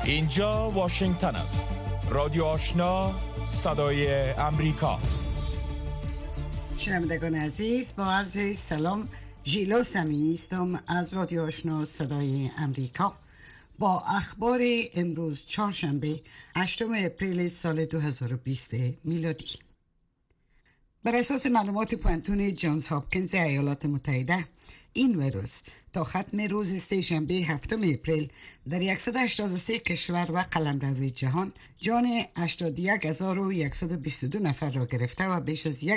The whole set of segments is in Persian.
اینجا واشنگتن است. رادیو آشنا، صدای امریکا. شنوندگان عزیز، با عرض سلام، ژیلا سمیعی هستم از رادیو آشنا صدای امریکا با اخبار امروز چهارشنبه 8 اپریل سال 2020 میلادی. بر اساس معلومات پانتون جانز هاپکینز ایالات متحده، این ویروس تا ختم روز سه‌شنبه 7 اپریل در 183 کشور و قلمرو جهان جان 81122 نفر را گرفته و بیش از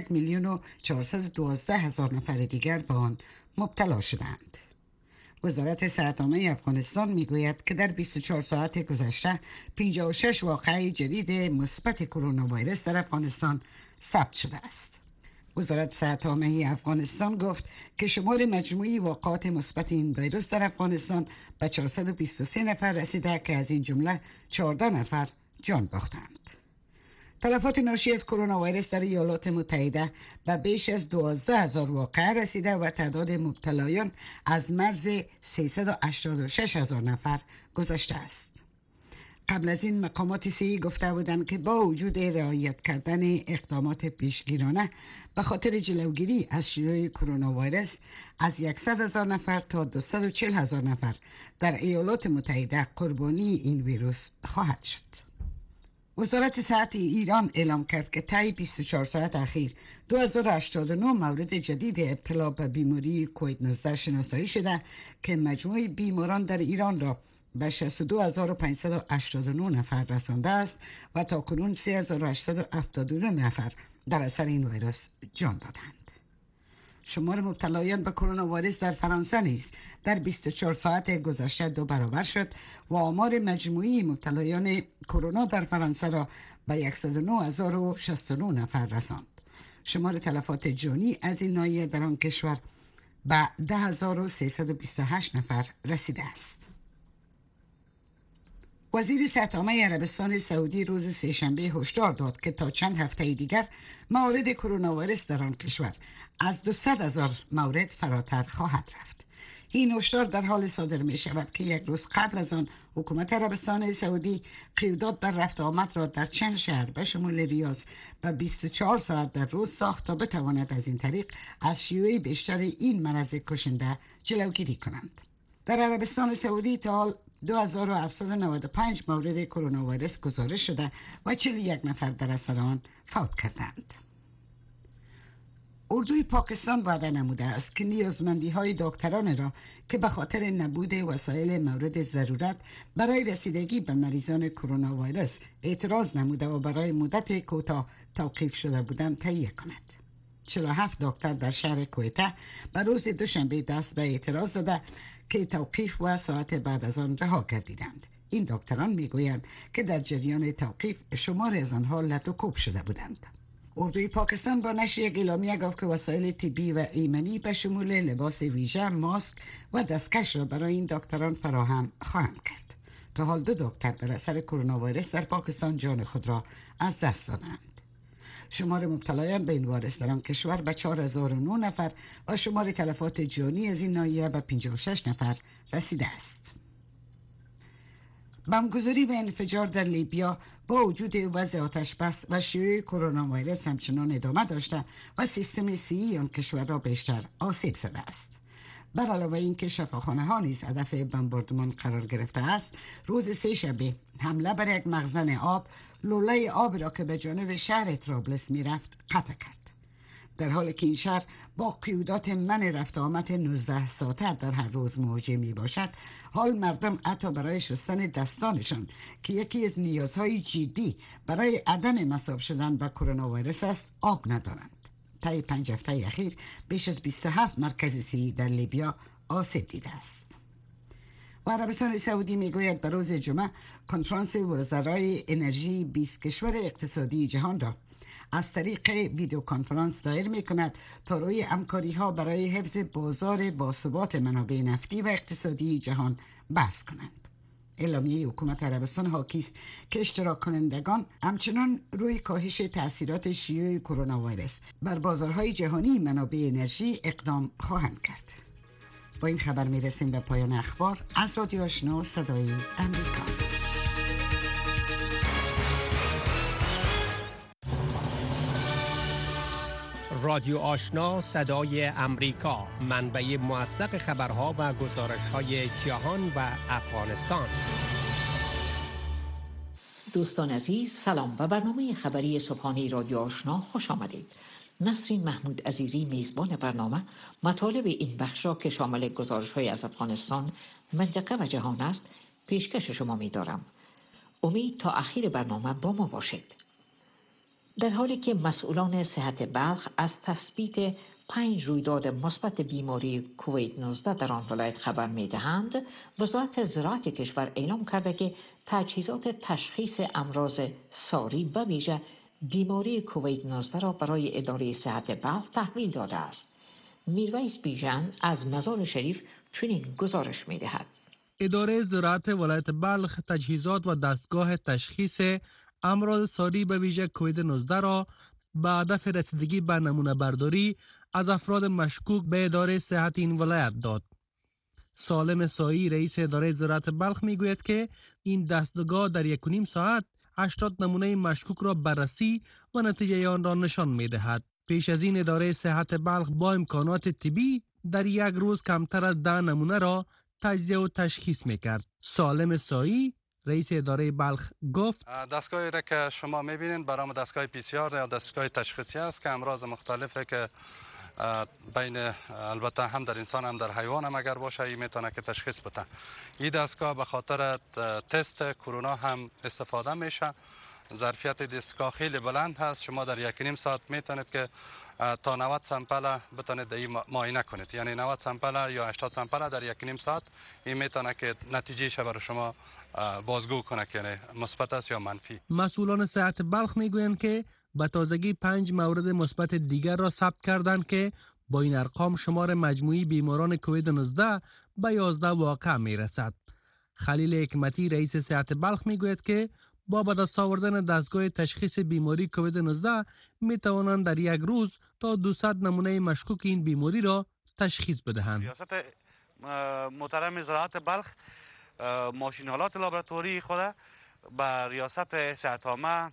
1,412,000 نفر دیگر به آن مبتلا شدند. وزارت صحت عامه افغانستان میگوید که در 24 ساعت گذشته 56 واقعه جدید مثبت کرونا ویروس در افغانستان ثبت شده است. وزارت صحت عامه افغانستان گفت که شمار مجموعی واقعات مثبت این ویروس در افغانستان به 423 نفر رسیده که از این جمله 14 نفر جان باختند. تلفات ناشی از کرونا ویروس در ایالات متحده به بیش از 12,000 واقعه رسیده و تعداد مبتلایان از مرز 386,000 نفر گذشته است. قبل از این مقامات صحی گفته بودند که با وجود رعایت کردن اقدامات پیشگیرانه به خاطر جلوگیری از شیوع کرونا ویروس از 100,000 نفر تا 240,000 نفر در ایالات متحده قربانی این ویروس خواهد شد. وزارت صحت ایران اعلام کرد که طی 24 ساعت اخیر 2089 مورد جدید ابتلا به بیماری کووید 19 شناسایی شده که مجموع بیماران در ایران را به 62,589 نفر رسانده است و تاکنون 3,872 نفر در اثر این ویروس جان دادند. شمار مبتلایان به کرونا ویروس در فرانسه نیز در 24 ساعت گذشته 2 برابر شد و آمار مجموعی مبتلایان کرونا در فرانسه را به 109,069 نفر رساند. شمار تلفات جانی از این ناحیه در آن کشور به 10,328 نفر رسیده است. وزیر صحت عامه عربستان سعودی روز سه‌شنبه هشدار داد که تا چند هفته دیگر موارد کرونا ویروس در آن کشور از 200,000 مورد فراتر خواهد رفت. این هشدار در حال صادر می شود که یک روز قبل از آن حکومت عربستان سعودی قیودات بر رفت آمد را در چند شهر به شمول ریاض و 24 ساعت در روز ساخت تا بتواند از این طریق از شیوع بیشتر این مرض کشنده جلوگیری کنند. در عربستان سعودی تا حال 2795 مورد کرونا ویروس گزارش شده و 41 نفر در اثر آن فوت کردند. اردوی پاکستان وعده نموده است که نیازمندی های دکتران را که به خاطر نبود وسایل مورد ضرورت برای رسیدگی به مریضان کرونا ویروس اعتراض نموده و برای مدت کوتاه توقیف شده بودند تهیه کند. 47 دکتر در شهر کویته به روز دوشنبه دست به اعتراض زده که توقیف و ساعت بعد از آن رها گردیدند. این دکتران میگویند که در جریان توقیف شمار از آنها لت و کوب شده بودند. اردوی پاکستان با نشر یک اعلامیه گفت که وسایل طبی و ایمنی به شمول لباس ویژه، ماسک و دستکش را برای این دکتران فراهم خواهند کرد. تا حال 2 دکتر در اثر کرونا ویروس در پاکستان جان خود را از دست دادند. شمار مبتلایان به این ویروس در آن کشور به 4,009 نفر و شمار تلفات جانی از این ناحیه به 56 نفر رسیده است. بمبگذاری و انفجار در لیبیا با وجود وضع آتش بس و شیوع کرونا ویروس همچنان ادامه داشته و سیستم صحی آن کشور را بیشتر آسیب زده است. بر علاوه اینکه شفاخانه ها نیز هدف بمباردمان قرار گرفته است، روز سه‌شنبه حمله بر یک مخزن آب لوله آب را که به جانب شهر طرابلس می رفت قطع کرد. در حالی که این شهر با قیودات منع رفت آمد 19 ساعته در هر روز مواجه می باشد، حال مردم حتی برای شستن دستانشان که یکی از نیازهای جدی برای عدم مصاب شدن با کرونا ویروس است آب ندارند. طی 5 هفته اخیر بیش از 27 مرکز صحی در لیبیا آسیب دیده است. و عربستان سعودی میگوید به روز جمعه کنفرانس وزرای انرژی 20 کشور اقتصادی جهان را از طریق ویدیو کنفرانس دایر می کند تا روی همکاری ها برای حفظ بازار باثبات منابع نفتی و اقتصادی جهان بحث کنند. اعلامیه حکومت عربستان حاکی است که اشتراک کنندگان همچنان روی کاهش تأثیرات شیوع کرونا ویروس بر بازارهای جهانی منابع انرژی اقدام خواهند کرد. با این خبر می رسیم به پایان اخبار از رادیو آشنا صدای امریکا. رادیو آشنا صدای امریکا، منبع موثق خبرها و گزارش‌های جهان و افغانستان. دوستان عزیز، سلام. به برنامه خبری صبحانه رادیو آشنا خوش آمدید. نسرین محمود عزیزی میزبان برنامه مطالب این بخش را که شامل گزارش‌های از افغانستان، منطقه و جهان است پیشکش شما می‌دارم. امید تا اخیر برنامه با ما باشید. در حالی که مسئولان صحت بلخ از تثبیت 5 رویداد مثبت بیماری کووید 19 در آن ولایت خبر می‌دهند، وزارت زراعت کشور اعلام کرده که تجهیزات تشخیص امراض ساری به ویژه بیماری کووید 19 را برای اداره صحت بلخ تحویل داده است. میرویس بیژن از مزار شریف چنین گزارش می‌دهد. اداره زراعت ولایت بلخ تجهیزات و دستگاه تشخیص امراض ساری به ویژه کووید 19 را به هدف رسیدگی به نمونه برداری از افراد مشکوک به اداره صحت این ولایت داد. سالم سایی رئیس اداره زراعت بلخ میگوید که این دستگاه در 1.5 ساعت 80 نمونه مشکوک را بررسی و نتیجه آن را نشان می‌دهد. پیش از این اداره صحت بلخ با امکانات طبی در یک روز کمتر از 10 نمونه را تجزیه و تشخیص می‌کرد. سالم سایی رئیس اداره بلخ گفت دستگاهی را که شما می‌بینید برای دستگاه PCR یا دستگاه تشخیصی است که امراض مختلفی که بین البته هم در انسان هم در حیوان هم اگر باشه این میتونه که تشخیص بده. این دستگاه به خاطر تست کرونا هم استفاده میشه. ظرفیت دستگاه خیلی بلند هست. شما در 1.5 ساعت میتونید که تا 90 سامپل بتونید این معاینه کنید. یعنی 90 سامپل یا 80 سامپل در 1.5 ساعت این میتونه که نتیجه برای شما بازگو کنه که یعنی مثبت است یا منفی. مسئولان صحت بلخ میگویند که به تازگی 5 مورد مثبت دیگر را ثبت کردند که با این ارقام شمار مجموعی بیماران کووید 19 به 11 واقع میرسد. خلیل حکمتی رئیس صحت بلخ میگوید که با به دست آوردن دستگاه تشخیص بیماری کووید 19 می توانند در یک روز تا 200 نمونه مشکوک این بیماری را تشخیص بدهند. ریاست محترم زراعت بلخ ماشین‌آلات لابراتوری خود به ریاست صحت عامه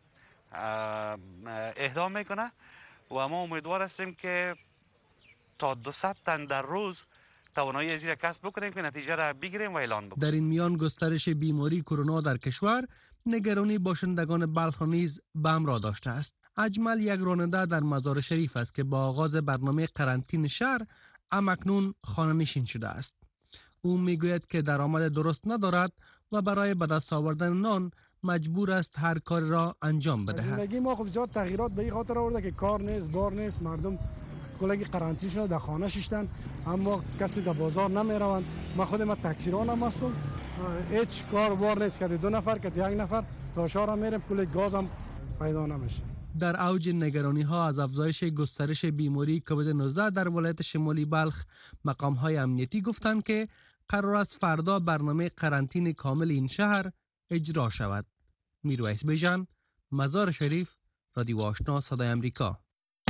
اهدا میکنه و ما امیدوار هستیم که تا 200 تن در روز توانایی از این کسب بکنیم که نتیجه را بگیریم و اعلان بکنیم. در این میان گسترش بیماری کرونا در کشور نگرانی باشندگان بلخ نیز به همراه داشته است. اجمل یک راننده در مزار شریف است که با آغاز برنامه قرنطینه شهر همکنون خانه‌نشین شده است. او میگوید که درآمد درست ندارد و برای به دست آوردن نان مجبور است هر کار را انجام بدهد. زندگی ما خب زیاد تغییرات به این خاطر آورده که کار نیست، بار نیست، مردم کلگی قرنطینه شده در خانه شیشتن، اما کسی در بازار نمیروند. من خودم تاکسیرانم هستم، هیچ کار بار نیست که 2 نفر که 1 نفر تا شهر میریم، کل گاز هم پیدا نمیشه. در اوج نگرانی ها از افزایش گسترش بیماری کووید 19 در ولایت شمالی بلخ، مقام های امنیتی گفتند که قرار است فردا برنامه قرنطینه کامل این شهر اجرا شود. میرویس بیژن، مزار شریف، رادیو آشنا صدای امریکا.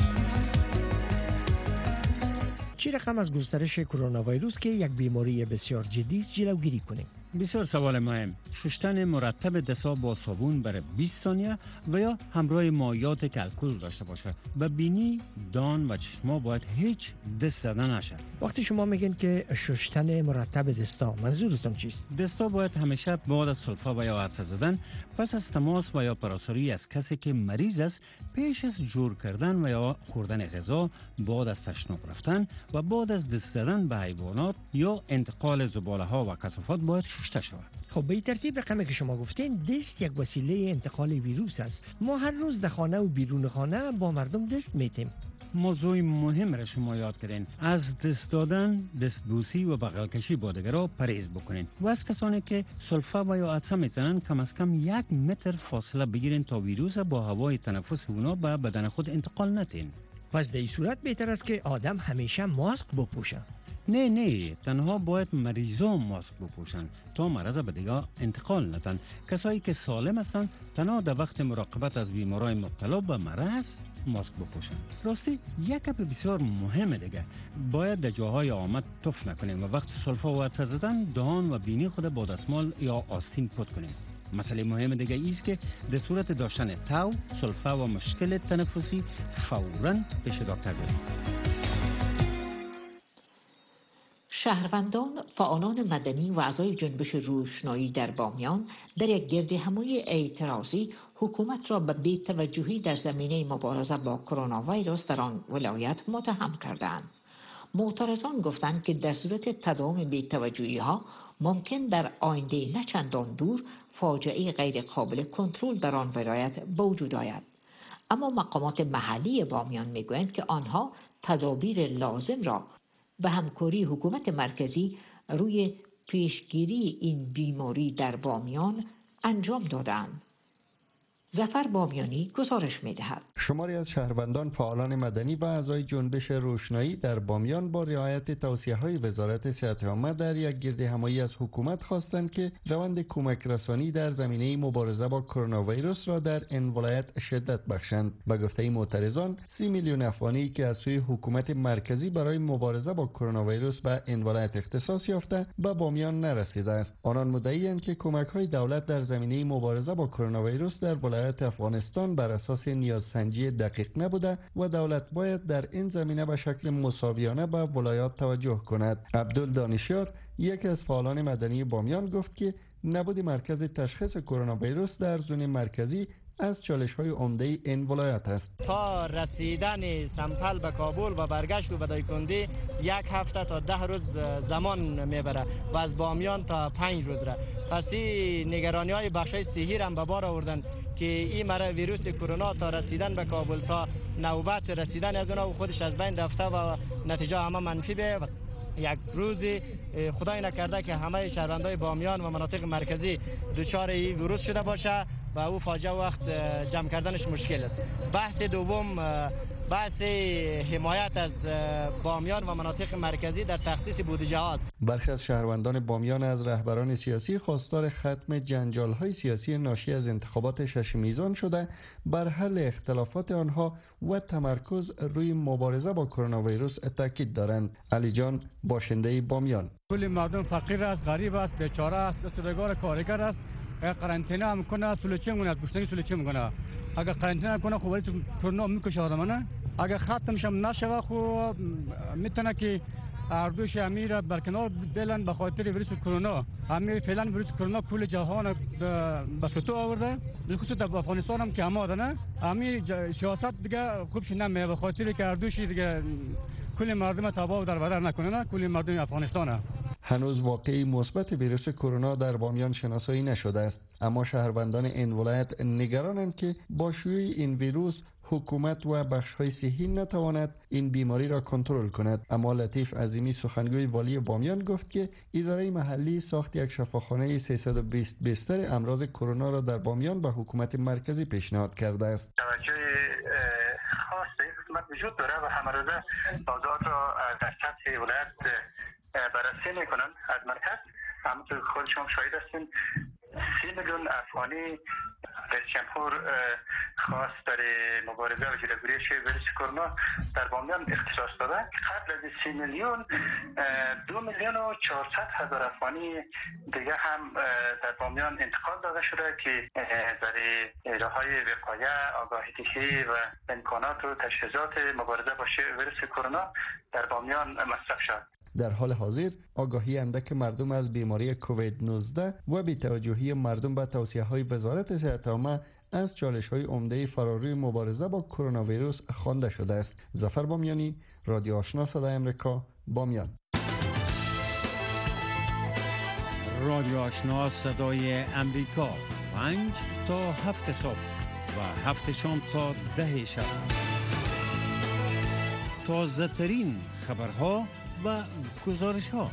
چه رقم از گسترش کرونا ویروس که یک بیماری بسیار جدی است جلوگیری کنیم؟ بسیار سوال مهم. شستن مرتب دست‌ها با صابون برای 20 ثانیه و یا همراه مایعات که الکل داشته باشه. به بینی، دان و چشما باید هیچ دست زدن نشه. وقتی شما میگین که شستن مرتب دستا، منظورتون چیست؟ دستا باید همیشه بعد از سلفا و یا عطسه زدن، پس از تماس و یا پراساری از کسی که مریض است، پیش از جور کردن و یا خوردن غذا، بعد از تشناب رفتن و بعد از دست زدن به حیوانات یا انتقال زباله ها و کثافات باید شسته شود. خب به این ترتیب رقمی که شما گفتین، دست یک وسیله انتقال ویروس است. ما هر روز در خانه و بیرون خانه با مردم دست میتیم. موضوع مهم را شما یاد کردین. از دست دادن، دستبوسی و بغل کشی با دیگران پرهیز بکنین و از کسانی که سلفه و یا عطسه میزنن کم از کم 1 متر فاصله بگیرین تا ویروس با هوای تنفس اونا به بدن خود انتقال ندین. پس در این صورت بهتر است که آدم همیشه ماسک بپوشه. نه تنها باید مریضان ماسک بپوشن تا مرض به دیگه انتقال ندن. کسایی که سالم هستند تنها در وقت مراقبت از بیمارای مبتلا به مرض ماسک بپوشن. راستی یک گپ بسیار مهمه دیگه، باید در جاهای آمد تف نکنیم و وقت سلفا و عطسه زدن دهان و بینی خود با دستمال یا آستین پاک کنیم. مسئله مهم دیگه است که در صورت داشتن تاو، سلفه و مشکل تنفسی فوراً پیش دکتر برید. شهروندان، فعالان مدنی و اعضای جنبش روشنایی در بامیان در یک گردهمایی اعتراضی حکومت را به بی‌توجهی در زمینه مبارزه با کرونا ویروس در آن ولایت متهم کردند. معترضان گفتند که در صورت تداوم بی‌توجهی ها ممکن در آینده نه چندان دور فاجعه غیر قابل کنترل در آن ولایت به وجود آید. اما مقامات محلی بامیان میگویند که آنها تدابیر لازم را به همکاری حکومت مرکزی روی پیشگیری این بیماری در بامیان انجام دادند. ظفر بامیانی گزارش می‌دهد. شماری از شهروندان، فعالان مدنی و اعضای جنبش روشنایی در بامیان با رعایت توصیه‌های وزارت صحت عامه در یک گردهمایی از حکومت خواستند که روند کمک رسانی در زمینه مبارزه با کرونا ویروس را در این ولایت شدت بخشند. به گفته معترضان، 30 میلیون افغانی که از سوی حکومت مرکزی برای مبارزه با کرونا ویروس به این ولایت اختصاص یافته به بامیان نرسیده است. آنان مدعی‌اند که کمک‌های دولت در زمینه مبارزه با کرونا ویروس در ولایت افغانستان بر اساس نیازسنجی دقیق نبوده و دولت باید در این زمینه به شکل مساویانه به ولایات توجه کند. عبدال دانشیار، یکی از فعالان مدنی بامیان، گفت که نبود مرکز تشخیص کرونا ویروس در زون مرکزی از چالش‌های عمده این ولایت است. تا رسیدن سمپل به کابل و برگشت و بدایکندی 1 هفته تا 10 روز زمان میبره و از بامیان تا 5 روز را. پس نگرانی‌های بخشای صحی هم به بار آوردن که این مرض ویروس کرونا تا رسیدن به کابل تا نوبت رسیدن از اونها خودش از بین رفته و نتیجه همه منفی به یک روزی خدای نکرده که همه شهروندای بامیان و مناطق مرکزی دچار این ویروس شده باشه و او فاجعه وقت جمع کردنش مشکل است. بحث دوم بحث حمایت از بامیان و مناطق مرکزی در تخصیص بودجه هاست. برخی از شهروندان بامیان از رهبران سیاسی خواستار ختم جنجال‌های سیاسی ناشی از انتخابات 6 میزان شده بر حل اختلافات آنها و تمرکز روی مبارزه با کرونا ویروس تاکید دارند. علی جان، باشنده بامیان: کل مردم فقیر است، غریب است، بیچاره است، دستبرگار کارگر است. قرنطینه هم کنه سلوچه میکنه، پشتنی سلوچه میکنه. اگر قرنطینه کنه خب ولی تو کرونا میکشه آدمانه. اگر ختم شم نشه خب میتونه که اردوش امیر برکنار بلند به خاطر ویروس کرونا. امیر فعلا ویروس کرونا کل جهان به فتو آورده، خصوصا در افغانستان هم که آماده نه. امیر سیاست دیگه خوبش نمیه به خاطر که اردوش دیگه کل مردم تباه در بدر نکنه، نه کل مردم افغانستانه. هنوز واقعی مثبت ویروس کرونا در بامیان شناسایی نشده است، اما شهروندان این ولایت نگرانند که با شیوع این ویروس حکومت و بخش‌های صحی نتواند این بیماری را کنترل کند. اما لطیف عظیمی، سخنگوی والی بامیان، گفت که اداره محلی ساخت یک شفاخانه 320 بستر امراض کرونا را در بامیان به حکومت مرکزی پیشنهاد کرده است. توجه خاص به این قسمت وجود داره و همه روزه موضوعات را در سطح ولایت بررسی میکنن از مرکز. همونطور خود شما شاهد هستین 30 میلیون افغانی رئیس جمهور خواست برای مبارزه و جلوگیری از ویروس کرونا در بامیان اختصاص داده. قبل از 30 میلیون 2 میلیون و 400 هزار افغانی دیگه هم در بامیان انتقال داده شده که برای راههای وقایه، آگاهی دهی و امکانات و تجهیزات مبارزه با ویروس کرونا در بامیان مصرف شد. در حال حاضر آگاهی اندک مردم از بیماری کووید 19 و بی‌توجهی مردم به توصیه‌های وزارت صحت عامه از چالش‌های عمده فراروی مبارزه با کرونا ویروس خوانده شده است. ظفر بامیانی، رادیو آشنا صدای امریکا، بامیان. رادیو آشنا صدای امریکا، 5 تا 7 صبح و 7 شام تا 10 شب. تازه ترین خبرها و گزارش ها.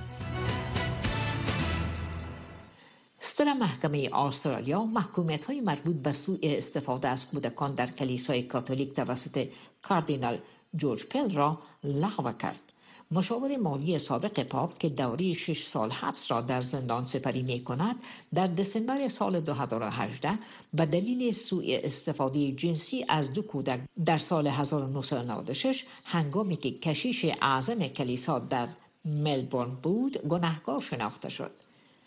صدر محکمه استرالیا محکومیت های مربوط به سوء استفاده از کودکان در کلیسای کاتولیک توسط کاردینال جورج پل را لغو کرد. مشاور مالی سابق پاپ که دوره 6 سال حبس را در زندان سپری می کند، در دسامبر سال 2018 به دلیل سوء استفاده جنسی از 2 کودک در سال 1996 هنگامی که کشیش اعظم کلیسا در ملبورن بود گناهکار شناخته شد.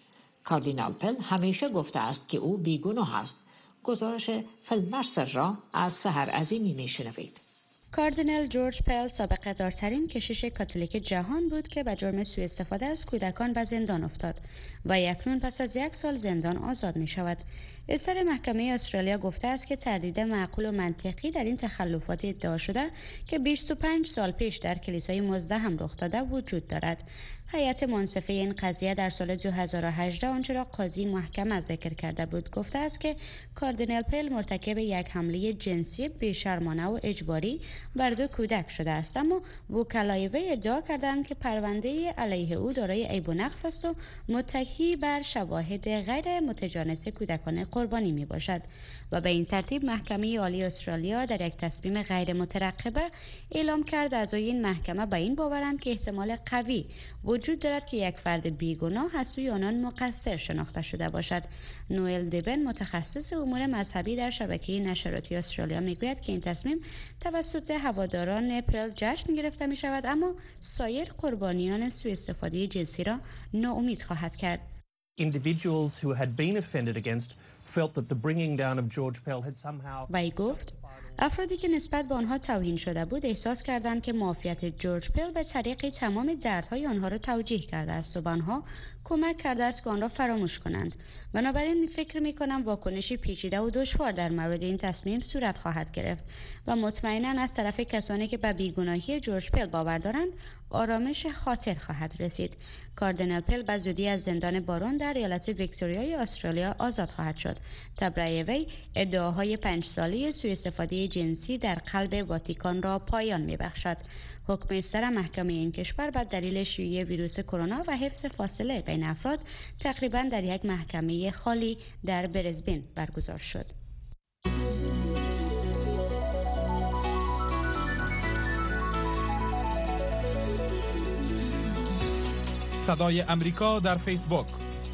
کاردینال پل همیشه گفته است که او بیگناه است. گزارش فیل مرسر را از سحر عظیمی میشنوید. کاردینال جورج پل سابقه دارترین کشیش کاتولیک جهان بود که به جرم سوء استفاده از کودکان به زندان افتاد و اکنون پس از 1 سال زندان آزاد می شود. اصدار محکمه استرالیا گفته است که تردید معقول و منطقی در این تخلفات ادعا شده که 25 سال پیش در کلیسای مزدحم رخ داده وجود دارد. هیئت منصفه این قضیه در سال 2018 آنچه را قاضی محکمه ذکر کرده بود گفته است که کاردینال پل مرتکب یک حمله جنسی بیشرمانه و اجباری بر 2 کودک شده است، اما وکلای وی ادعا کردند که پرونده علیه او دارای عیب و نقص است و متکی بر شواهد غیر متجانس کودکان قربانی می باشد و به این ترتیب محکمه عالی استرالیا در یک تصمیم غیر مترقبه اعلام کرد اعضای این محکمه به این باورند که احتمال قوی وجود دارد که یک فرد بیگناه از سوی آنان مقصر شناخته شده باشد. نوئل دیبن متخصص امور مذهبی در شبکه نشراتی استرالیا میگوید که این تصمیم توسط هواداران پل جشن گرفته می شود، اما سایر قربانیان سوء استفاده جنسی را ناامید خواهد کرد. Individuals who had been offended against felt that the bringing down of George Pell had somehow وی گفت افرادی که نسبت به آنها توهین شده بود احساس کردند که معافیت جورج پل به طریق تمام دردهای آنها را توجیه کرده است و به آنها کمک کرده است که آن را فراموش کنند. بنابراین فکر می‌کنم واکنشی پیچیده و دشوار در مورد این تصمیم صورت خواهد گرفت و مطمئناً از طرف کسانی که به بیگناهی جورج پل باور دارند آرامش خاطر خواهد رسید. کاردینال پل به زودی از زندان بارون در ایالت ویکتوریای استرالیا آزاد خواهد شد. تبرئه وی ادعاهای 5 ساله سوء استفاده جنسی در قلب واتیکان را پایان می‌بخشد. حکم اصدار محکمه این کشور به دلیل شیوع ویروس کرونا و حفظ فاصله بین افراد تقریباً در یک محکمه خالی در برزبن برگزار شد. صدای امریکا در فیسبوک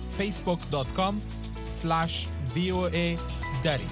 facebook.com/VOA دری.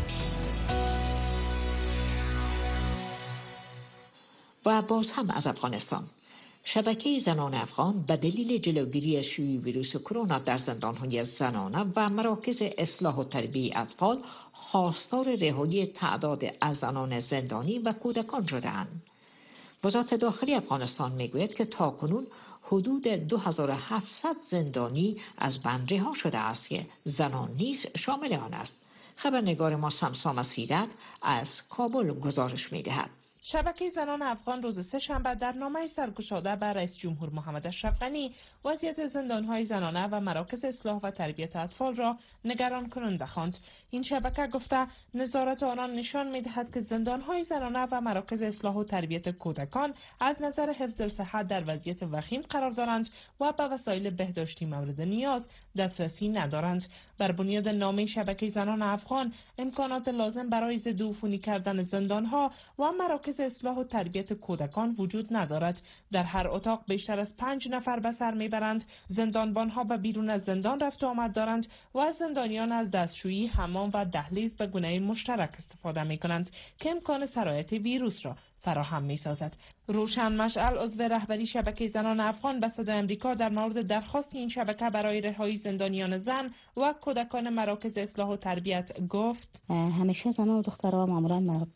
و باز هم از افغانستان. شبکه زنان افغان به دلیل جلوگیری از شیوع ویروس کرونا در زندان‌های زنانه و مراکز اصلاح و تربیت اطفال خواستار رهایی تعداد از زنان زندانی و کودکان شده‌اند. وزارت داخلی افغانستان میگوید که تاکنون حدود 2700 زندانی از بند رها شده است که زنان نیز شامل آن است. خبرنگار ما سمسام سیرت از کابل گزارش می‌دهد. شبکه زنان افغان روز سه‌شنبه در نامه سرگشاده به رئیس جمهور محمد اشرف غنی وضعیت زندان‌های زنانه و مراکز اصلاح و تربیت اطفال را نگران کننده خواند. این شبکه گفته نظارت آنان نشان می‌دهد که زندان‌های زنانه و مراکز اصلاح و تربیت کودکان از نظر حفظ الصحت در وضعیت وخیم قرار دارند و به وسایل بهداشتی مورد نیاز دسترسی ندارند. بر بنیاد نامه شبکه زنان افغان امکانات لازم برای ضدعفونی کردن زندان‌ها و مراکز اصلاح و تربیت کودکان وجود ندارد. در هر اتاق بیشتر از 5 نفر به سر میبرند. زندانبانها به بیرون از زندان رفت و آمد دارند و از زندانیان از دستشویی، حمام و دهلیز به گونه مشترک استفاده میکنند که امکان سرایت ویروس را فراهم می‌سازد. روشن مشعل عضو رهبری شبکه زنان افغان به صدای آمریکا در مورد درخواست این شبکه برای رهایی زندانیان زن و کودکان مراکز اصلاح و تربیت گفت: همیشه زنان و دخترها معمولا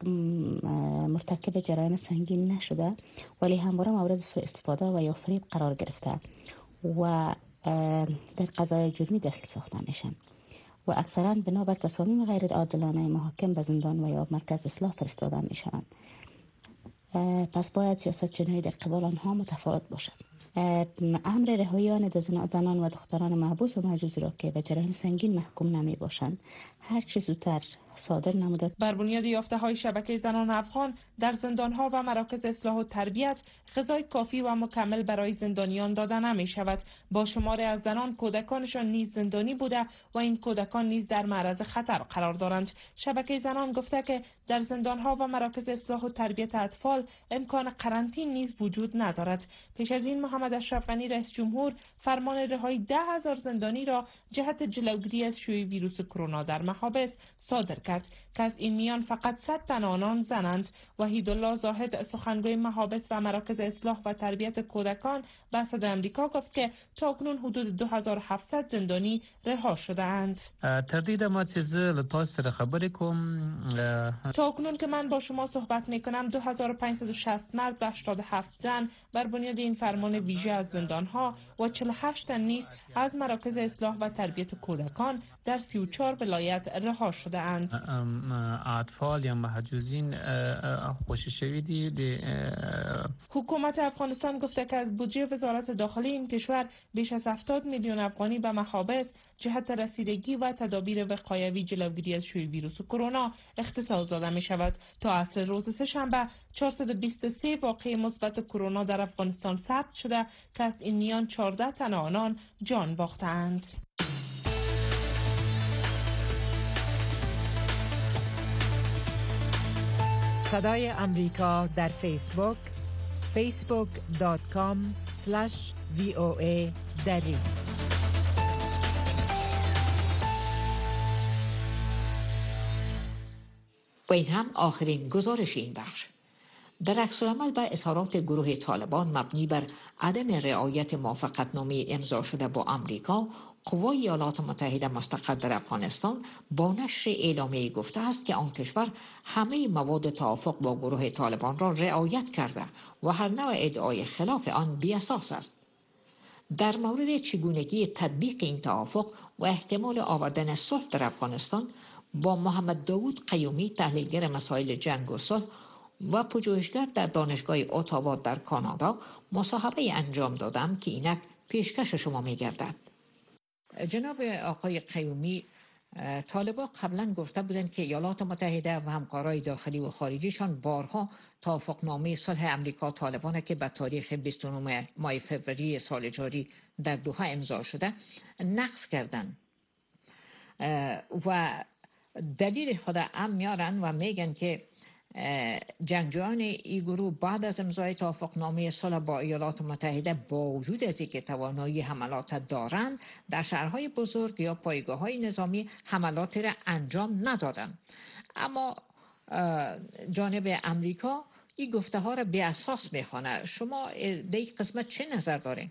مرتکب جرایم سنگین نشده، ولی همواره مورد سوء استفاده و یا فریب قرار گرفته و در قضایا جرمی داخل ساخته میشن و اکثرا بنا بر تصامیم غیر عادلانه محاکم به زندان و یا مرکز اصلاح فرستاده میشوند. پس باید سیاست جنایی در قبال آنها متفاوت باشد. امر رهایی آن زنان و دختران محبوس و محجوز را که به جرایم سنگین محکوم نمی باشند هر چه زودتر صادر نموده. بر بنیاد یافته‌های شبکه زنان افغان در زندان‌ها و مراکز اصلاح و تربیت غذای کافی و مکمل برای زندانیان داده نمی شود. با شماری از زنان کودکانشان نیز زندانی بوده و این کودکان نیز در معرض خطر قرار دارند. شبکه زنان گفته که در زندان‌ها و مراکز اصلاح و تربیت اطفال امکان قرنطینه نیز وجود ندارد. پیش از این محمد اشرف غنی رئیس جمهور فرمان رهایی 10,000 زندانی را جهت جلوگیری از شیوع ویروس کرونا در محابس صادر کرد که از این میان فقط 100 تن آنان زنند. وحیدالله زاهد سخنگوی محابس و مراکز اصلاح و تربیت کودکان به صدای آمریکا گفت که تاکنون حدود 2700 زندانی رها شده اند. تردید ما چیز لطاس خبری کم تاکنون که من با شما صحبت می کنم 2560 مرد و 87 زن بر بنیاد این فرمان ویژه از زندانها و 48 تن نیز از مراکز اصلاح و تربیت کودکان در 34 ولایت رها شده اند. اطفال یا محجوزین خوشی شویدی. حکومت افغانستان گفته که از بودجه وزارت داخلی این کشور بیش از 70 میلیون افغانی به محابس جهت رسیدگی و تدابیر وقایوی جلوگیری از شیوع ویروس کرونا اختصاص داده می شود. تا عصر روز سه‌شنبه 423 واقعه مثبت کرونا در افغانستان ثبت شده که از این میان 14 تن آنان جان باختند. صدای امریکا در فیسبوک facebook.com/VOA دری. و این هم آخرین گزارش این بخش. در عکس‌العمل به اظهارات گروه طالبان مبنی بر عدم رعایت موافقتنامه امضا شده با آمریکا، قوای ایالات متحده مستقر در افغانستان با نشر اعلامیه گفته است که آن کشور همه مواد توافق با گروه طالبان را رعایت کرده و هر نوع ادعای خلاف آن بی‌اساس است. در مورد چگونگی تطبیق این توافق و احتمال آوردن صلح در افغانستان با محمد داوود قیومی، تحلیلگر مسائل جنگ و صلح و پژوهشگر در دانشگاه اتاوا در کانادا مصاحبه انجام دادم که اینک پیشکش شما می‌گردد. جناب آقای قیومی، طالبان قبلا گفته بودند که ایالات متحده و همکارای داخلی و خارجیشان بارها توافقنامه صلح امریکا طالبان که به تاریخ 29 ماه فوریه سال جاری در دوحه امضا شده نقض کردند و دلیل خود هم میارن و میگن که جنگجویان این گروه بعد از امضای توافقنامه صلح با ایالات متحده با وجود از اینکه توانایی حملات دارند در شهرهای بزرگ یا پایگاه‌های نظامی حملاتی را انجام ندادند. اما جانب امریکا این گفته ها را بی اساس میخوانه. شما در این قسمت چه نظر دارین؟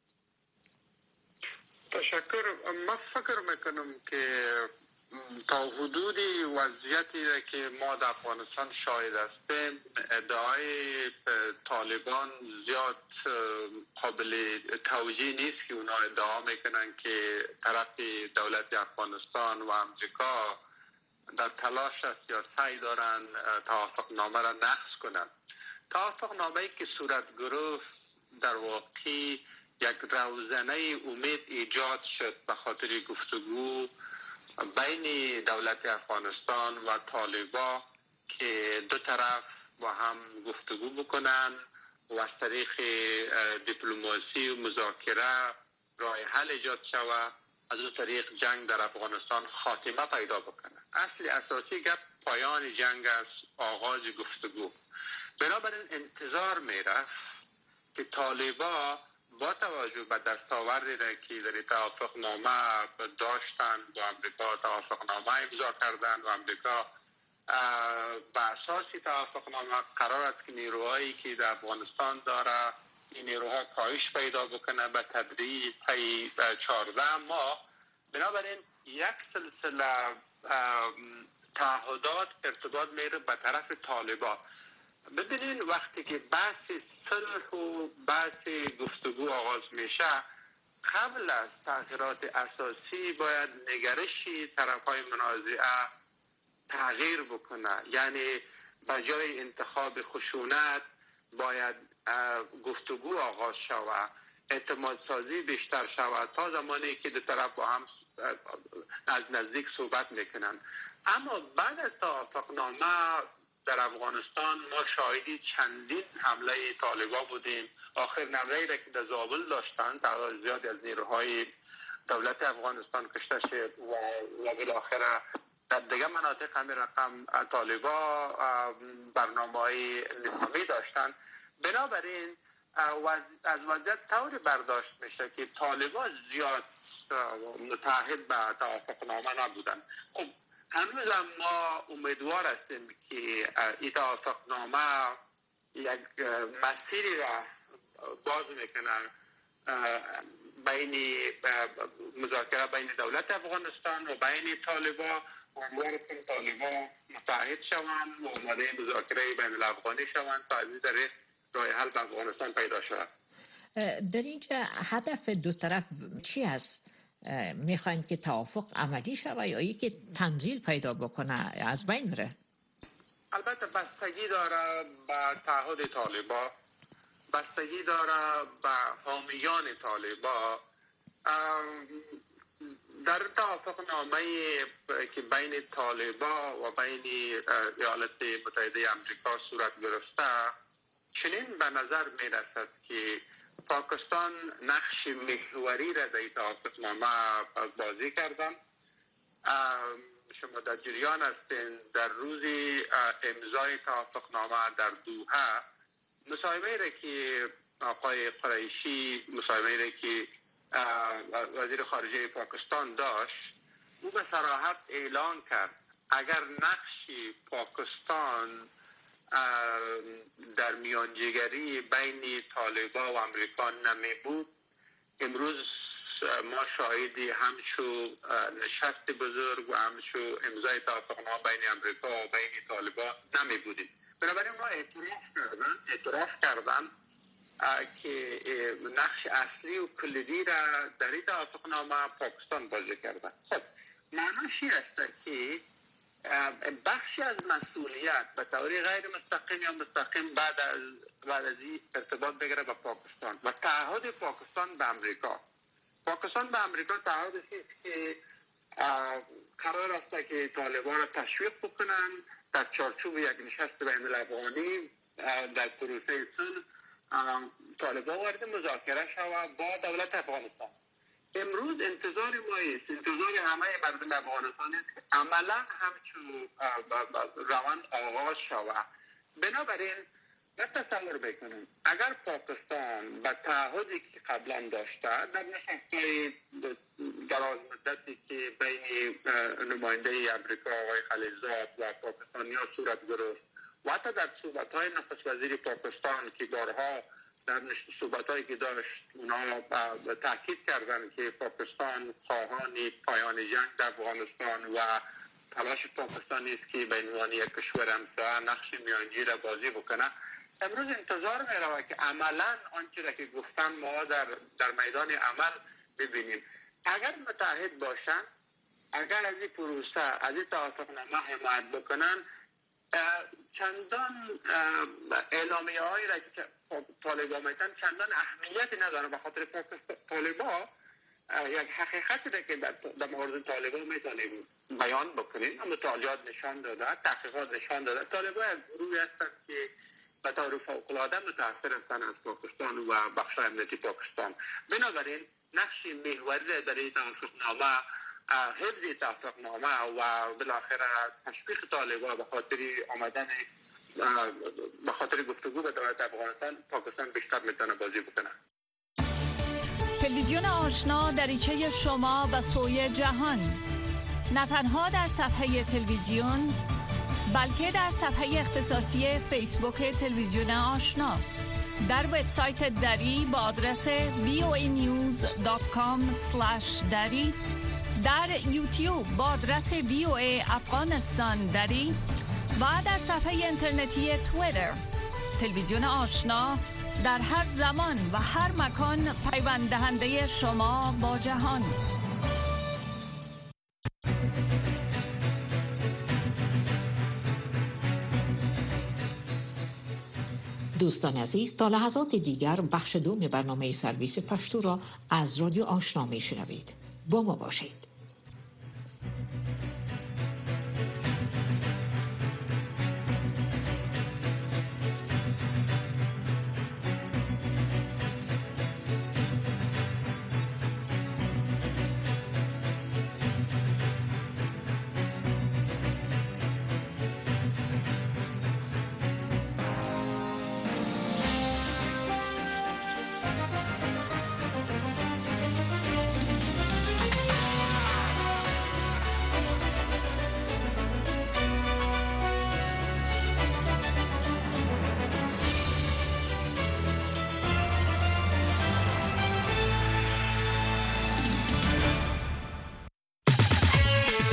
تشکر. من فکر میکنم که تا حدودی وضعیتی که ما در افغانستان شاهد هستیم، ادعای طالبان زیاد قابل توجیه نیست که اونا ادعا میکنن که طرف دولت افغانستان و امریکا در تلاش است یا سعی دارن توافقنامه را نقض کنند. توافقنامه‌ای که صورت گرفت در واقع یک روزنه امید ایجاد شد به خاطر گفتگو بین دولت افغانستان و طالبان که دو طرف با هم گفتگو بکنن و از طریق دیپلماسی و مذاکره راه حل ایجاد شود، از اون طریق جنگ در افغانستان خاتمه پیدا بکنه. اصل اساسی گپ پایان جنگ است، آغاز گفتگو. بنابراین انتظار میرفت که طالبان با توجه به دستاوردی که در توافقنامه داشتن با امریکا توافقنامه امضا کردن و امریکا به اساس توافقنامه قرار است که نیروهایی که در افغانستان داره این نیروها کاهش پیدا بکنه به تدریج طی 14 ماه. بنابراین یک سلسله تعهدات ارتباط میره به طرف طالبان. ببینید وقتی که بحث صلح و بحث گفتگو آغاز میشه، قبل از تغییرات اساسی باید نگرشی طرفهای منازعه تغییر بکنه. یعنی به جای انتخاب خشونت باید گفتگو آغاز شود، اعتماد سازی بیشتر شود تا زمانی که دو طرف با هم از نزدیک صحبت میکنن. اما بعد از توافقنامه در افغانستان ما شاهدی چندین حمله طالبان بودیم. آخر حمله را که در زابل داشتن تعداد زیادی از نیروهای دولت افغانستان کشته شد و بالاخره در دیگه مناطق همین رقم طالبان برنامه‌های نظامی داشتن. بنابراین از وضعیت طوری برداشت میشه که طالبان زیاد متحد به توافقنامه نبودن. خب هنوز هم ما امیدوار هستیم که این توافقنامه یک مسیری را باز میکنه بین مذاکره بین دولت افغانستان و بین طالبان. امیدوار هستیم طالبان متحد شوند و آماده مذاکره بین الافغانی شوند تا از این طریق راه حل به افغانستان پیدا شود. در اینجا هدف دو طرف چی است؟ میخواین که توافق عملی شود یا ای که تنزیل پیدا بکنه از بین بره؟ البته بستگی داره به تعهد طالبان، بستگی داره به حامیان طالبان. در توافقنامه که بین طالبان و بین ایالات متحده آمریکا صورت گرفته، چنین به نظر می رسد که پاکستان نقش محوری را در توافقنامه بازی کردن. شما در جریان هستین در روز امضای توافقنامه در دوحه مصاحبه را که آقای قریشی، مصاحبه را که وزیر خارجه پاکستان داشت، او به صراحت اعلان کرد اگر نقش پاکستان در میانجیگری بین طالبان و امریکا نمی بود، امروز ما شاهدی همچو نشست بزرگ و همچو امضای توافقنامه بین امریکا و بین طالبان نمی بودیم. بنابراین ما اعتراف کردن که نقش اصلی و کلیدی را در این توافقنامه پاکستان بازی کرده. خب معناش این است که بخشی از مسئولیت به طوری غیر مستقیم یا مستقیم بعد از این ارتباط بگیره به پاکستان و تعهد پاکستان به امریکا. پاکستان به امریکا تعهد است که قرار است که طالبان را تشویق بکنن در چارچوب یک نشست بین الافغانی در پروسه صلح طالبان وارد مذاکره شود با دولت افغانستان. امروز انتظار ما است، انتظار همه مردم افغانستان است که عملا همچون روند آغاز شود. بنابراین تصور بکنیم اگر پاکستان به تعهدی که قبلا داشته در نشست‌های دراز مدتی که بین نماینده امریکا آقای خلیلزاد و پاکستانی‌ها صورت گرفت و حتی در صحبت‌های نخست وزیر پاکستان که بارها در صحبت‌هایی که داشت اونا تاکید کردن که پاکستان خواهان پایان جنگ در افغانستان و تلاش پاکستان است که به عنوان یک کشور همسایه نقش میانجی را بازی بکنه. امروز انتظار می‌رود که عملاً آنچه را که گفتن ما در میدان عمل ببینیم. اگر متحد باشن، اگر از این پروسه از این توافقنامه حمایت بکنن، چندان اعلامیه هایی را که طالبان میتن چندان اهمیتی نداره. به خاطر طالبان یک حقیقتی را که در مورد طالبان میتونیم بیان بکنیم، مطالعات نشان داده، تحقیقات نشان داده طالبان گروهی هستند که به طور فوق‌العاده متاثر هستند از پاکستان و بخش‌های امنیتی پاکستان. بنابراین نقش محوری در این توافقنامه حفظ توافقنامه و بالاخره تشویق طالبان به خاطر آمدن به خاطر گفتگو با دولت افغانستان پاکستان بیشتر میتونه بازی بکنه. تلویزیون آشنا دریچه شما به سوی جهان، نه تنها در صفحه تلویزیون بلکه در صفحه اختصاصی فیسبوک تلویزیون آشنا، در وبسایت دری با آدرس voanews.com/dari، در یوتیوب با آدرس VOA افغانستان دری و در صفحه اینترنتی توییتر. تلویزیون آشنا در هر زمان و هر مکان پیوند دهنده شما با جهان. دوستان عزیز، تا لحظات دیگر بخش دوم برنامه سرویس پشتو را از رادیو آشنا می شنوید. با ما باشید.